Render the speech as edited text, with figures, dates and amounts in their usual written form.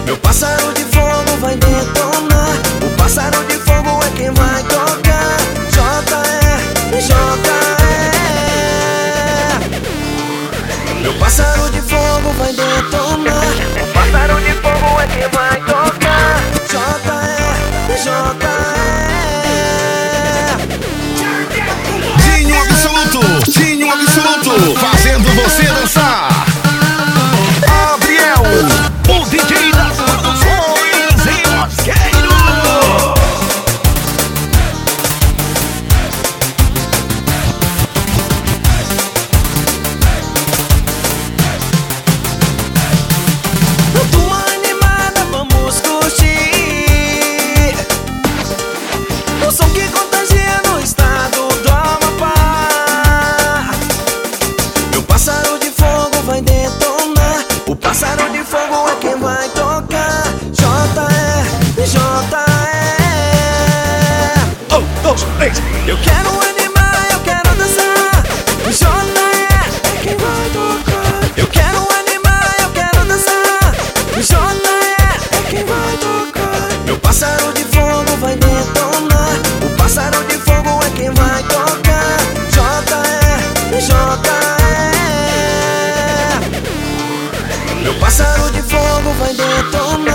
Meu pássaro de fogo vai detonar. O pássaro de fogo é quem vai tocar. J.E. Meu pássaro de fogo vai detonar. O pássaro de fogo é quem vai tocar. J.E. Dinho Absoluto, fazendo você dançar. Gabriel, o DJ das produções em Mosqueiro. Tua animada, vamos curtir o som que contagia no estado do Amapá. Meu pássaro de fogo vai detonar. O pássaro de fogo é quem vai tocar. J.E. Eu quero animar, eu quero dançar. J.E. é quem vai tocar. Eu quero animar, eu quero dançar. J.E. é quem vai tocar. Meu pássaro de fogo vai detonar. O pássaro de fogo é quem vai tocar. J.E. Meu pássaro de fogo vai detonar.